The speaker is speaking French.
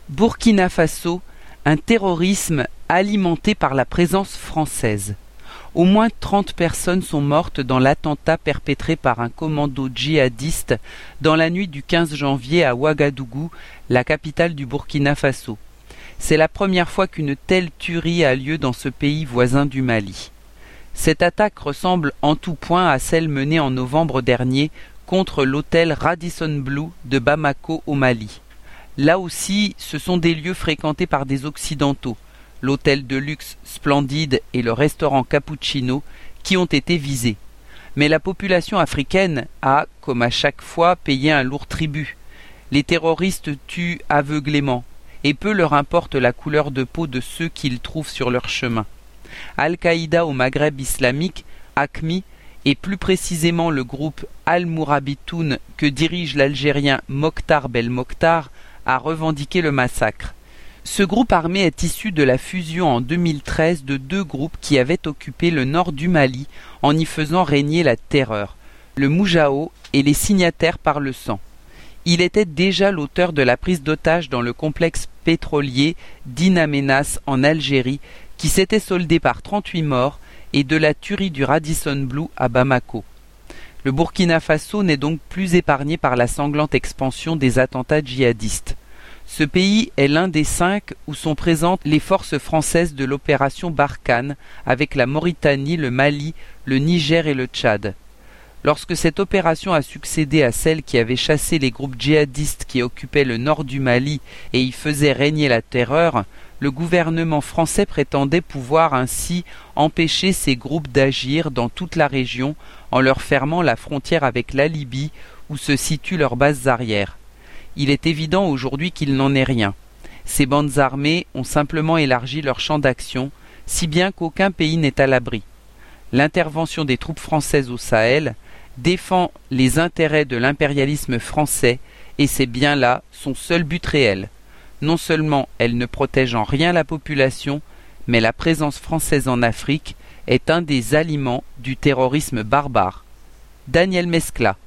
Burkina Faso, un terrorisme alimenté par la présence française. Au moins 30 personnes sont mortes dans l'attentat perpétré par un commando djihadiste dans la nuit du 15 janvier à Ouagadougou, la capitale du Burkina Faso. C'est la première fois qu'une telle tuerie a lieu dans ce pays voisin du Mali. Cette attaque ressemble en tout point à celle menée en novembre dernier contre l'hôtel Radisson Blu de Bamako au Mali. Là aussi, ce sont des lieux fréquentés par des Occidentaux, l'hôtel de luxe Splendide et le restaurant Cappuccino, qui ont été visés. Mais la population africaine a, comme à chaque fois, payé un lourd tribut. Les terroristes tuent aveuglément, et peu leur importe la couleur de peau de ceux qu'ils trouvent sur leur chemin. Al-Qaïda au Maghreb islamique, AQMI, et plus précisément le groupe Al-Mourabitoun que dirige l'Algérien Mokhtar Belmokhtar, a revendiqué le massacre. Ce groupe armé est issu de la fusion en 2013 de deux groupes qui avaient occupé le nord du Mali en y faisant régner la terreur, le Moujao et les signataires par le sang. Il était déjà l'auteur de la prise d'otages dans le complexe pétrolier d'In Amenas en Algérie qui s'était soldée par 38 morts et de la tuerie du Radisson Blu à Bamako. Le Burkina Faso n'est donc plus épargné par la sanglante expansion des attentats djihadistes. Ce pays est l'un des 5 où sont présentes les forces françaises de l'opération Barkhane avec la Mauritanie, le Mali, le Niger et le Tchad. Lorsque cette opération a succédé à celle qui avait chassé les groupes djihadistes qui occupaient le nord du Mali et y faisaient régner la terreur, le gouvernement français prétendait pouvoir ainsi empêcher ces groupes d'agir dans toute la région en leur fermant la frontière avec la Libye où se situent leurs bases arrières. Il est évident aujourd'hui qu'il n'en est rien. Ces bandes armées ont simplement élargi leur champ d'action, si bien qu'aucun pays n'est à l'abri. L'intervention des troupes françaises au Sahel défend les intérêts de l'impérialisme français et c'est bien là son seul but réel. Non seulement elle ne protège en rien la population, mais la présence française en Afrique est un des aliments du terrorisme barbare. Daniel Mescla.